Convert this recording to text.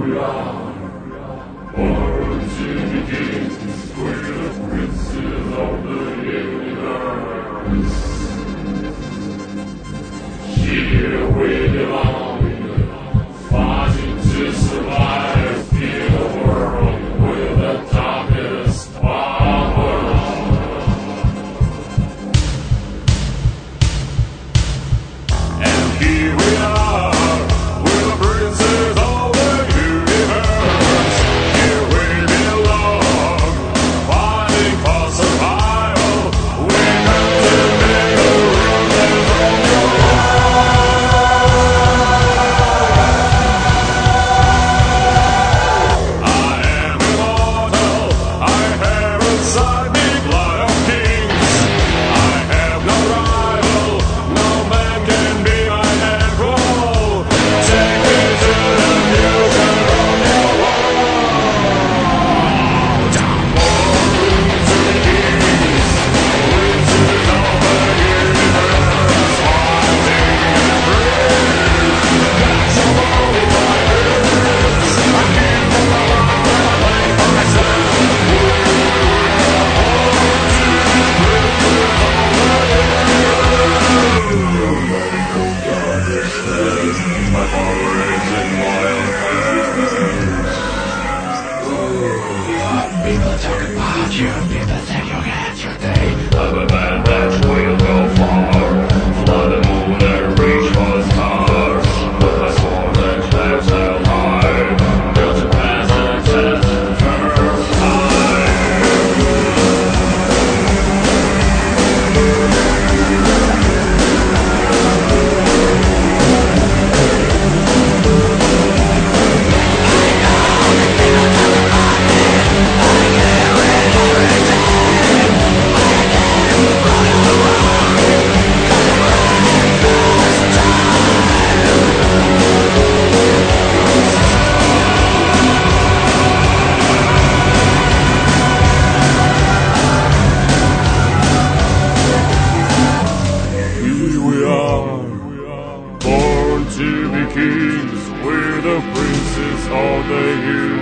we are, born to be kings, we're the princes of the universe. Here we belong, fighting to survive, fear the world with the darkest power. And here we are. People talk about you, people think you'll get your day. I'm a man that will go far, fly the moon and reach for the stars. With my sword and claps held high, built to pass the test the first Born to be kings, we're the princes of the universe.